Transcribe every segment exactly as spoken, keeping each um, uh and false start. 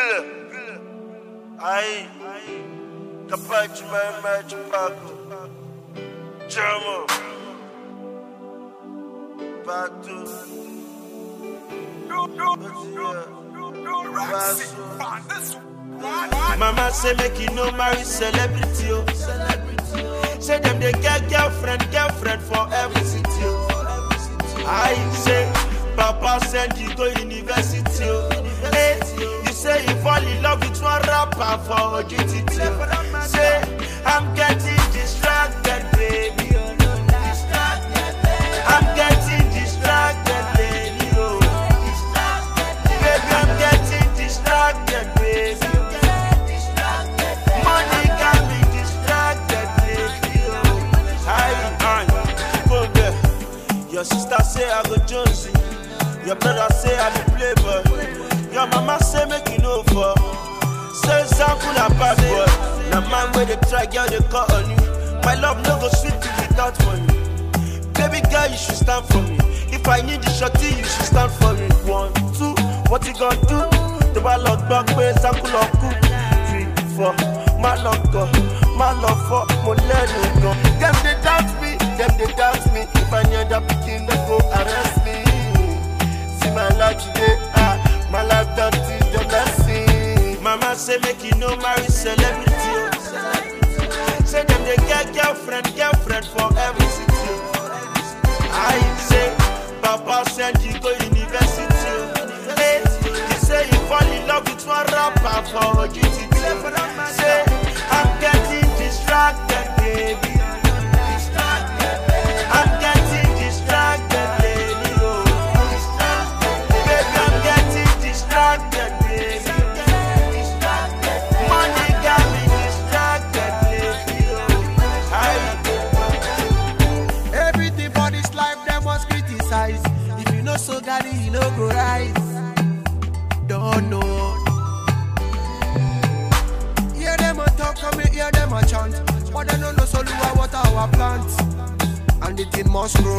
Aí, capaz de mais mais de pago. Chama. Pato. Mama say make you no marry celebrity, oh. Say them they get girlfriend, girlfriend for every city, oh. I say Papa send you go university, oh. Hey, you say you fall in love with one rapper for O G T T, oh. Say I'm getting distracted, baby. I'm getting distracted, baby. Oh. Baby, I'm getting distracted, baby. Money got me distracted, baby. Oh. Hi, hi, go there. Your sister say I go Jonesy. Your brother say I be playboy. Your mama say make you know for. Say sample a bad boy. Now man where they try, girl they call on you. My love no go sweet you without money. Baby girl, you should stand for me. If I need the shorty, you should stand for me. One, two, what you gonna do? The ball lock back, way, sample of cook. Three, four, my love go, my love for, my learning go. Them they doubt me, them they doubt me. If I need a picking, they go arrest me. See my life today, ah, my life dirty, the blessing. Mama say make you no marry celebrity. Say them they get girlfriend, girlfriend for every city. I say, Papa send you go university. Hey, you say you fall in love with one rapper for O G T T. Say, I'm getting distracted, baby. I'm getting distracted, baby. Oh. Baby, I'm getting distracted, baby. Money got me distracted, baby. Oh. I if you know so Gary, you know go rise. Don't know. Hear them a talk, come here, hear them a chant. But they don't know so what our plants. And the thing must grow.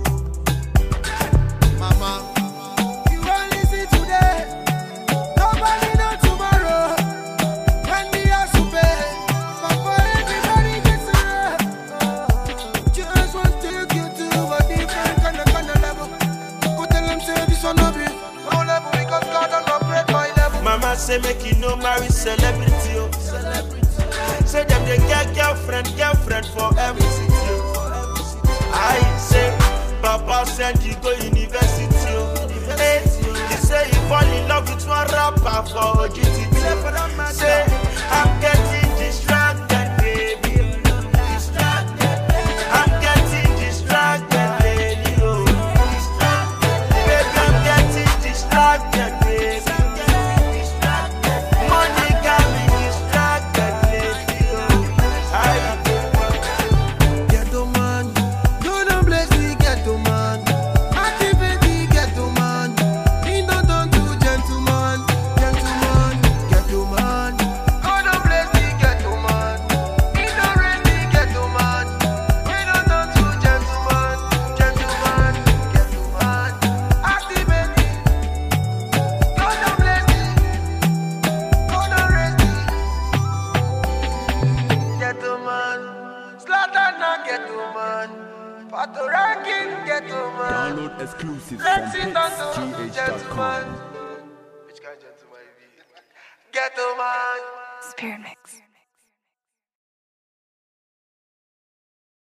Mama, you only see today. Nobody know tomorrow. When we are super, but for everybody gets around. Just want to take you to a different kind of kind of level. Go tell them say this one no be no level because God don't upgrade my level. Mama say make you no marry celebrity, oh. Say them they get girlfriend, girlfriend for every city, oh. I say Papa send you go university, oh. Hey, you say you fall in love with one rapper for O G T T. Say I'm getting distracted, baby. I'm getting distracted, baby. Oh. Baby, I'm getting distracted, baby. Money got me distracted, baby. Oh. I ghetto man, you don't bless the ghetto man. Activate the ghetto man. He don't turn to gentleman, gentleman, ghetto man. You don't bless the ghetto man. He don't raise the ghetto man. He don't turn to gentleman, gentleman, ghetto man. Activate the. You don't bless the. You don't raise the ghetto man. Slaughter na ghetto man. Pato ranking ghetto man. Download exclusive Let's from sit down to P X G H dot gentleman. com. Which kind of gentleman? Ghetto man. Spirit Mix.